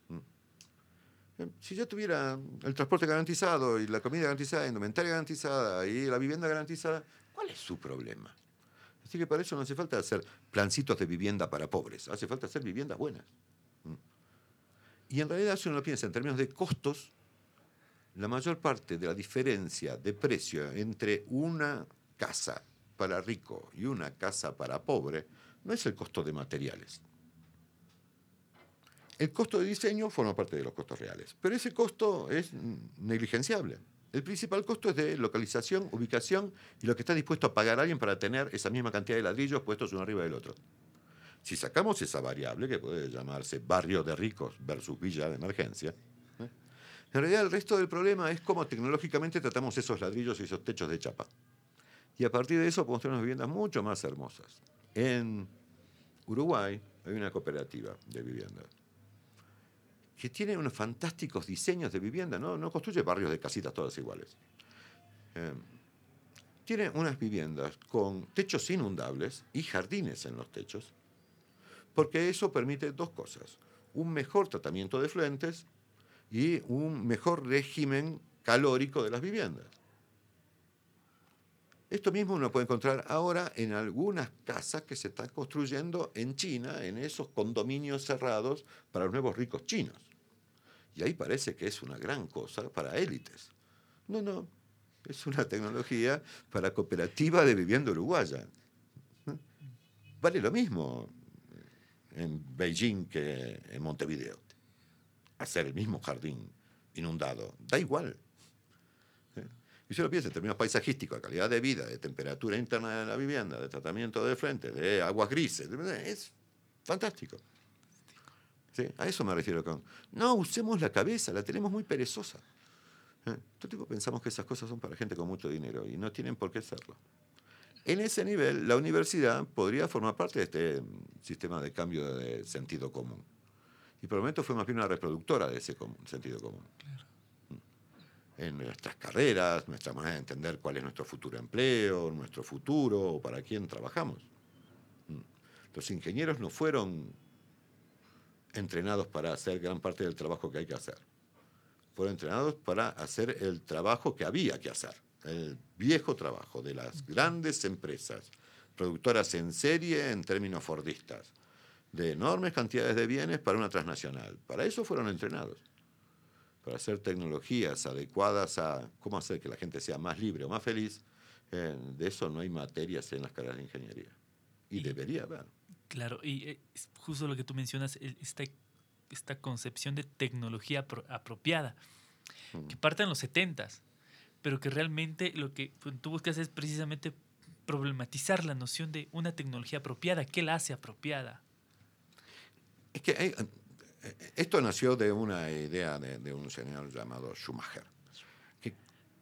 Si yo tuviera el transporte garantizado y la comida garantizada, la indumentaria garantizada y la vivienda garantizada, ¿cuál es su problema? Así que para eso no hace falta hacer plancitos de vivienda para pobres, hace falta hacer viviendas buenas. Y en realidad, si uno lo piensa en términos de costos, la mayor parte de la diferencia de precio entre una casa para rico y una casa para pobre no es el costo de materiales. El costo de diseño forma parte de los costos reales, pero ese costo es negligenciable. El principal costo es de localización, ubicación y lo que está dispuesto a pagar alguien para tener esa misma cantidad de ladrillos puestos uno arriba del otro. Si sacamos esa variable, que puede llamarse barrio de ricos versus villa de emergencia, en realidad el resto del problema es cómo tecnológicamente tratamos esos ladrillos y esos techos de chapa. Y a partir de eso podemos tener unas viviendas mucho más hermosas. En Uruguay hay una cooperativa de vivienda que tiene unos fantásticos diseños de vivienda, no construye barrios de casitas todas iguales. Tiene unas viviendas con techos inundables y jardines en los techos, porque eso permite dos cosas: un mejor tratamiento de efluentes y un mejor régimen calórico de las viviendas. Esto mismo uno puede encontrar ahora en algunas casas que se están construyendo en China, en esos condominios cerrados para los nuevos ricos chinos. Y ahí parece que es una gran cosa para élites. No, es una tecnología para cooperativa de vivienda uruguaya. Vale lo mismo en Beijing que en Montevideo. Hacer el mismo jardín inundado, da igual. Y yo lo pienso en términos paisajísticos, de calidad de vida, de temperatura interna de la vivienda, de tratamiento de frente, de aguas grises, es fantástico. ¿Sí? A eso me refiero con, no usemos la cabeza, la tenemos muy perezosa. Todo tipo pensamos que esas cosas son para gente con mucho dinero y no tienen por qué serlo. En ese nivel, la universidad podría formar parte de este sistema de cambio de sentido común. Y por el momento fue más bien una reproductora de ese sentido común. Claro. En nuestras carreras, nuestra manera de entender cuál es nuestro futuro empleo, nuestro futuro, o para quién trabajamos. Los ingenieros no fueron entrenados para hacer gran parte del trabajo que hay que hacer. Fueron entrenados para hacer el trabajo que había que hacer. El viejo trabajo de las grandes empresas, productoras en serie en términos fordistas, de enormes cantidades de bienes para una transnacional. Para eso fueron entrenados. Para hacer tecnologías adecuadas a cómo hacer que la gente sea más libre o más feliz, de eso no hay materias en las carreras de ingeniería. Y debería haber. Claro, y es justo lo que tú mencionas, esta concepción de tecnología apropiada, que parte en los 70s, pero que realmente lo que tú buscas es precisamente problematizar la noción de una tecnología apropiada. ¿Qué la hace apropiada? Es que esto nació de una idea de un señor llamado Schumacher, que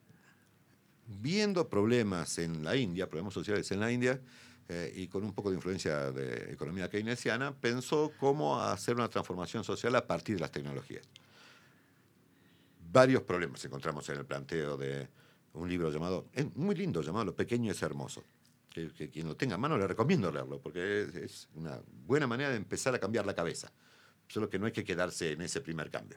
viendo problemas en la India, problemas sociales en la India, y con un poco de influencia de economía keynesiana, pensó cómo hacer una transformación social a partir de las tecnologías. Varios problemas encontramos en el planteo de un libro muy lindo, llamado Lo pequeño es hermoso. Que quien lo tenga a mano le recomiendo leerlo, porque es una buena manera de empezar a cambiar la cabeza. Solo que no hay que quedarse en ese primer cambio.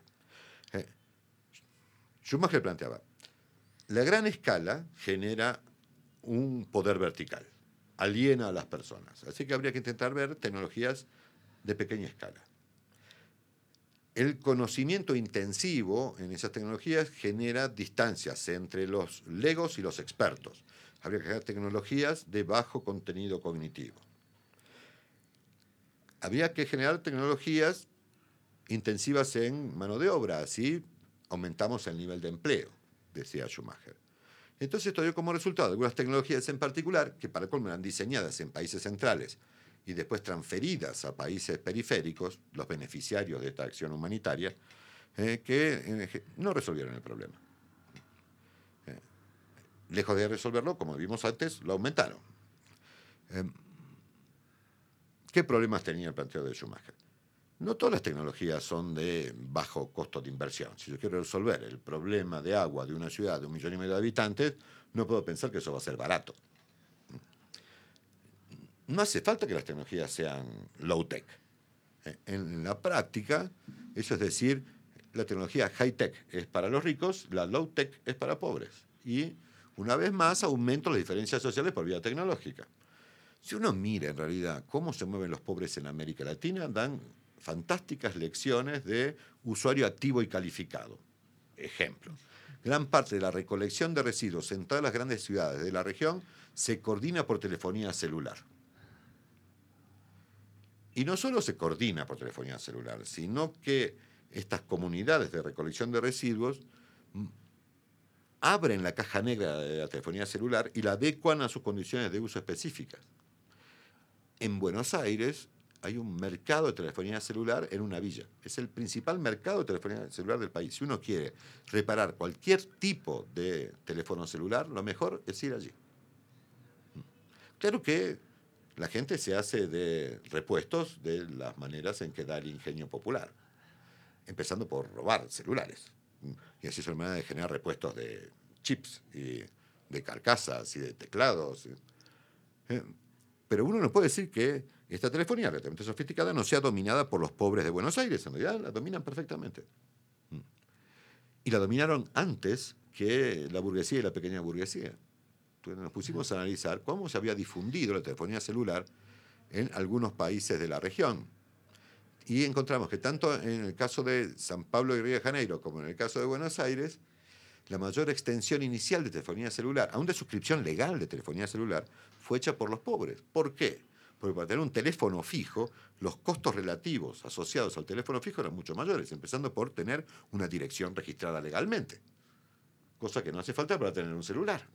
Schumacher planteaba, la gran escala genera un poder vertical, aliena a las personas. Así que habría que intentar ver tecnologías de pequeña escala. El conocimiento intensivo en esas tecnologías genera distancias entre los legos y los expertos. Habría que crear tecnologías de bajo contenido cognitivo. Habría que generar tecnologías intensivas en mano de obra, así aumentamos el nivel de empleo, decía Schumacher. Entonces esto dio como resultado algunas tecnologías en particular, que para colmo eran diseñadas en países centrales y después transferidas a países periféricos, los beneficiarios de esta acción humanitaria, que no resolvieron el problema. Lejos de resolverlo, como vimos antes, lo aumentaron. ¿Qué problemas tenía el planteo de Schumacher? No todas las tecnologías son de bajo costo de inversión. Si yo quiero resolver el problema de agua de una ciudad de 1,5 millones de habitantes, no puedo pensar que eso va a ser barato. No hace falta que las tecnologías sean low-tech. En la práctica, eso es decir, la tecnología high-tech es para los ricos, la low-tech es para pobres. Y una vez más aumento las diferencias sociales por vía tecnológica. Si uno mira en realidad cómo se mueven los pobres en América Latina, dan fantásticas lecciones de usuario activo y calificado. Ejemplo, gran parte de la recolección de residuos en todas las grandes ciudades de la región se coordina por telefonía celular. Y no solo se coordina por telefonía celular, sino que estas comunidades de recolección de residuos abren la caja negra de la telefonía celular y la adecuan a sus condiciones de uso específicas. En Buenos Aires hay un mercado de telefonía celular en una villa. Es el principal mercado de telefonía celular del país. Si uno quiere reparar cualquier tipo de teléfono celular, lo mejor es ir allí. Claro que la gente se hace de repuestos de las maneras en que da el ingenio popular, empezando por robar celulares. Y así es una manera de generar repuestos de chips y de carcasas y de teclados. Pero uno no puede decir que esta telefonía relativamente sofisticada no sea dominada por los pobres de Buenos Aires. En realidad la dominan perfectamente. Y la dominaron antes que la burguesía y la pequeña burguesía. Entonces nos pusimos a analizar cómo se había difundido la telefonía celular en algunos países de la región. Y encontramos que tanto en el caso de San Pablo y Río de Janeiro como en el caso de Buenos Aires, la mayor extensión inicial de telefonía celular, aún de suscripción legal de telefonía celular, fue hecha por los pobres. ¿Por qué? Porque para tener un teléfono fijo, los costos relativos asociados al teléfono fijo eran mucho mayores, empezando por tener una dirección registrada legalmente, cosa que no hace falta para tener un celular.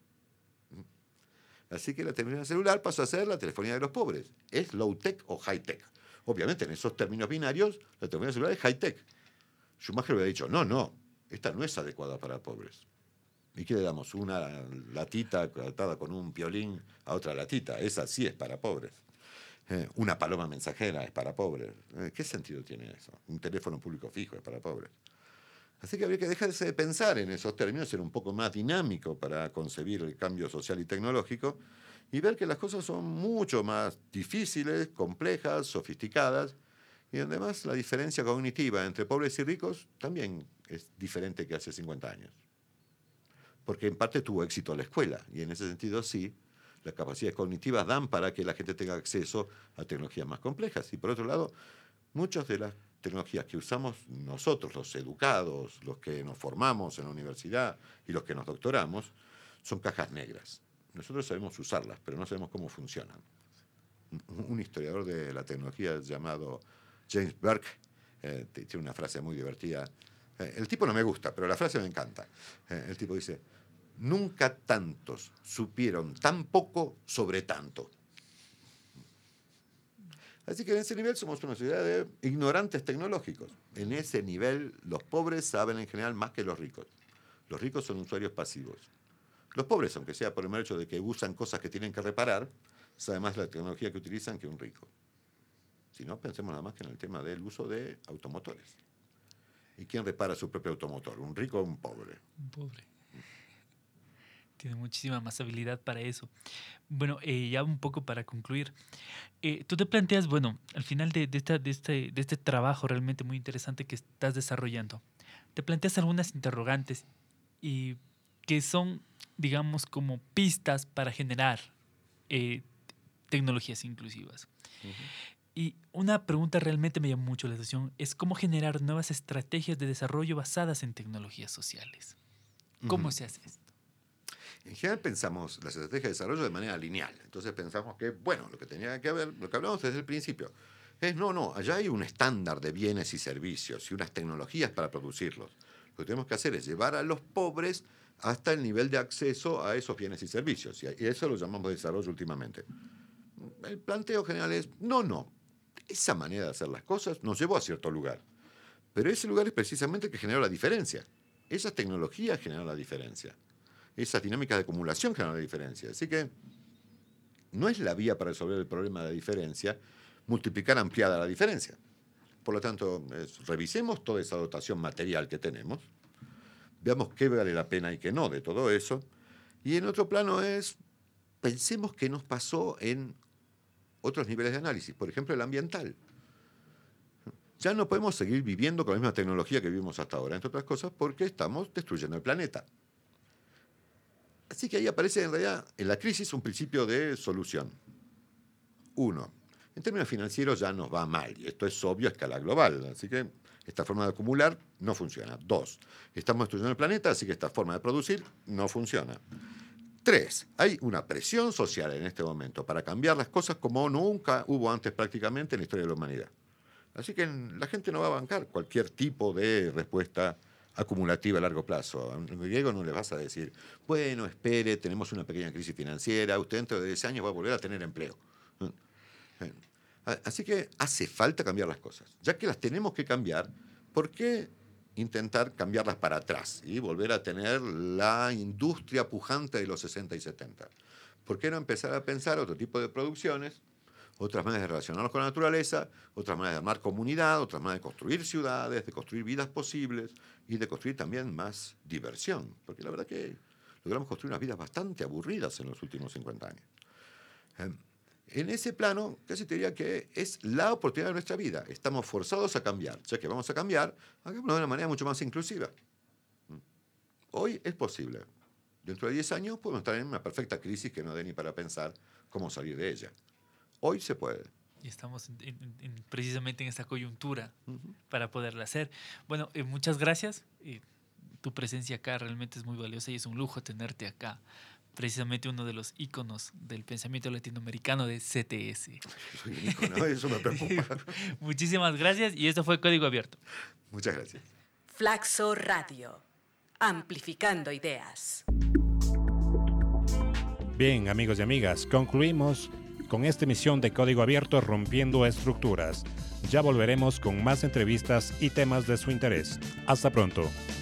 Así que la telefonía celular pasó a ser la telefonía de los pobres. ¿Es low-tech o high-tech? Obviamente, en esos términos binarios, la telefonía celular es high-tech. Schumacher hubiera dicho, no, esta no es adecuada para pobres. ¿Y qué le damos? Una latita atada con un piolín a otra latita. Esa sí es para pobres. Una paloma mensajera es para pobres. ¿Qué sentido tiene eso? Un teléfono público fijo es para pobres. Así que habría que dejarse de pensar en esos términos, ser un poco más dinámico para concebir el cambio social y tecnológico y ver que las cosas son mucho más difíciles, complejas, sofisticadas, y además la diferencia cognitiva entre pobres y ricos también es diferente que hace 50 años. Porque en parte tuvo éxito la escuela, y en ese sentido sí, las capacidades cognitivas dan para que la gente tenga acceso a tecnologías más complejas. Y por otro lado, muchas de las tecnologías que usamos nosotros, los educados, los que nos formamos en la universidad y los que nos doctoramos, son cajas negras. Nosotros sabemos usarlas, pero no sabemos cómo funcionan. Un historiador de la tecnología llamado James Burke tiene una frase muy divertida. El tipo no me gusta, pero la frase me encanta. El tipo dice, nunca tantos supieron tan poco sobre tanto. Así que en ese nivel somos una sociedad de ignorantes tecnológicos. En ese nivel los pobres saben en general más que los ricos. Los ricos son usuarios pasivos. Los pobres, aunque sea por el mero hecho de que usan cosas que tienen que reparar, saben más la tecnología que utilizan que un rico. Si no, pensemos nada más que en el tema del uso de automotores. ¿Y quién repara su propio automotor? ¿Un rico o un pobre? Un pobre. Tiene muchísima más habilidad para eso. Bueno, ya un poco para concluir. Tú te planteas, bueno, al final de este trabajo realmente muy interesante que estás desarrollando, te planteas algunas interrogantes y que son, digamos, como pistas para generar tecnologías inclusivas. Uh-huh. Y una pregunta realmente me llamó mucho la atención, es cómo generar nuevas estrategias de desarrollo basadas en tecnologías sociales. ¿Cómo se hace esto? En general pensamos las estrategias de desarrollo de manera lineal. Entonces pensamos que, bueno, lo que tenía que haber, lo que hablamos desde el principio, es no, allá hay un estándar de bienes y servicios y unas tecnologías para producirlos. Lo que tenemos que hacer es llevar a los pobres hasta el nivel de acceso a esos bienes y servicios. Y eso lo llamamos desarrollo últimamente. El planteo general es, no. Esa manera de hacer las cosas nos llevó a cierto lugar. Pero ese lugar es precisamente el que generó la diferencia. Esas tecnologías generaron la diferencia. Esas dinámicas de acumulación generan la diferencia. Así que no es la vía para resolver el problema de la diferencia multiplicar ampliada la diferencia. Por lo tanto, revisemos toda esa dotación material que tenemos, veamos qué vale la pena y qué no de todo eso, y en otro plano pensemos qué nos pasó en otros niveles de análisis, por ejemplo el ambiental. Ya no podemos seguir viviendo con la misma tecnología que vivimos hasta ahora, entre otras cosas porque estamos destruyendo el planeta. Así que ahí aparece en realidad en la crisis un principio de solución. Uno, en términos financieros ya nos va mal, y esto es obvio a escala global, así que esta forma de acumular no funciona. 2, estamos destruyendo el planeta, así que esta forma de producir no funciona. 3, hay una presión social en este momento para cambiar las cosas como nunca hubo antes prácticamente en la historia de la humanidad. Así que la gente no va a bancar cualquier tipo de respuesta acumulativa a largo plazo. A un griego no le vas a decir, bueno, espere, tenemos una pequeña crisis financiera, usted dentro de 10 años va a volver a tener empleo. Así que hace falta cambiar las cosas. Ya que las tenemos que cambiar, ¿por qué intentar cambiarlas para atrás y volver a tener la industria pujante de los 60 y 70? ¿Por qué no empezar a pensar otro tipo de producciones, otras maneras de relacionarnos con la naturaleza, otras maneras de armar comunidad, otras maneras de construir ciudades, de construir vidas posibles y de construir también más diversión? Porque la verdad que logramos construir unas vidas bastante aburridas en los últimos 50 años. En ese plano, casi te diría que es la oportunidad de nuestra vida. Estamos forzados a cambiar. Ya que vamos a cambiar, hagámoslo de una manera mucho más inclusiva. Hoy es posible. Dentro de 10 años podemos estar en una perfecta crisis que no dé ni para pensar cómo salir de ella. Hoy se puede. Y estamos precisamente en esta coyuntura para poderla hacer. Bueno, muchas gracias. Tu presencia acá realmente es muy valiosa y es un lujo tenerte acá. Precisamente uno de los íconos del pensamiento latinoamericano de CTS. Soy un ícono, eso me preocupa. Muchísimas gracias y esto fue Código Abierto. Muchas gracias. Flaxo Radio, amplificando ideas. Bien, amigos y amigas, concluimos con esta emisión de Código Abierto Rompiendo Estructuras. Ya volveremos con más entrevistas y temas de su interés. Hasta pronto.